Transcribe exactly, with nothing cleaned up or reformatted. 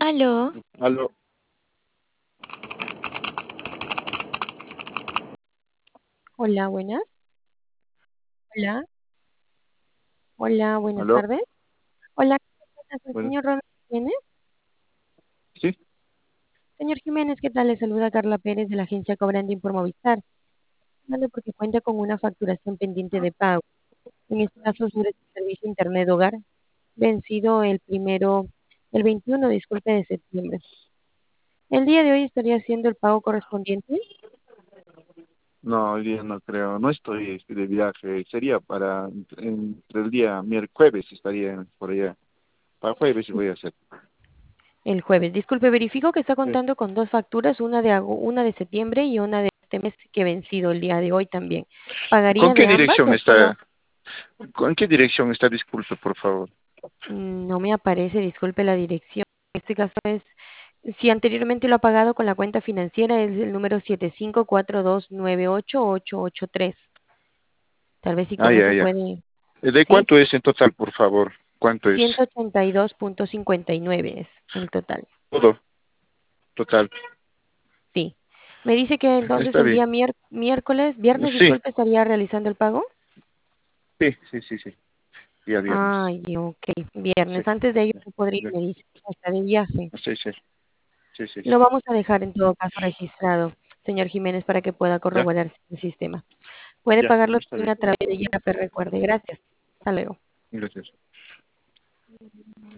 Aló, Aló, hola, buenas. Hola, hola, buenas aló, tardes. Hola, ¿cómo estás, el bueno, señor Ronald Jiménez? sí, Señor Jiménez, ¿qué tal? Le saluda Carla Pérez de la agencia Cobranding por Movistar. Hablando porque cuenta con una facturación pendiente de pago. En este caso, sobre su servicio Internet Hogar, vencido el primero, el veintiuno, disculpe, de septiembre. El día de hoy estaría haciendo el pago correspondiente. no, hoy día no creo, no estoy este, de viaje, sería para entre, entre el día miércoles, jueves estaría por allá, para jueves voy a hacer. El jueves. Disculpe, verifico que está Sí. contando con dos facturas, una de ago- una de septiembre y una de este mes que vencido el día de hoy también. ¿Con ¿Pagaría qué de ambas dirección o solo? está, con qué dirección está, disculpe, por favor? Mm, No me aparece, disculpe la dirección. En este caso es, si anteriormente lo ha pagado con la cuenta financiera, es el número siete cinco cuatro dos nueve ocho ocho ocho tres. Tal vez si Ah, con ya, eso ya. puede, Eh, ¿De ¿sí? cuánto es en total, por favor? ¿Cuánto es? ciento ochenta y dos punto cincuenta y nueve es el total. Todo, total. Sí. Me dice que entonces Está el bien. día mier- miércoles, viernes, Sí, disculpe, estaría realizando el pago. sí, sí, sí, sí, día viernes. Ay, ok, Sí, viernes. Antes de ello no podría, ya. me dice, hasta de viaje. Sí, sí, sí, sí, Lo sí. vamos a dejar en todo caso registrado, señor Jiménez, para que pueda Ya, corroborarse el sistema. Puede ya, pagarlo está también bien. a través de Yape, recuerde. Gracias. Hasta luego. Gracias.